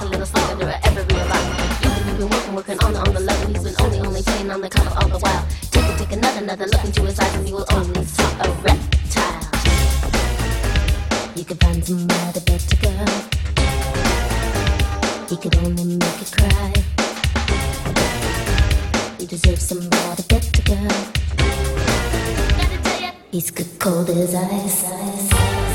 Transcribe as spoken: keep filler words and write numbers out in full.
little slip under every realize. You think you've been working, working on the, on the level. He's been only, only playing on the cover all the while. Take it, take another, another look into his eyes and you will only see a reptile. You can find somebody better, girl. He could only make you cry. You deserve somebody better, girl. He's good cold as ice, ice, ice.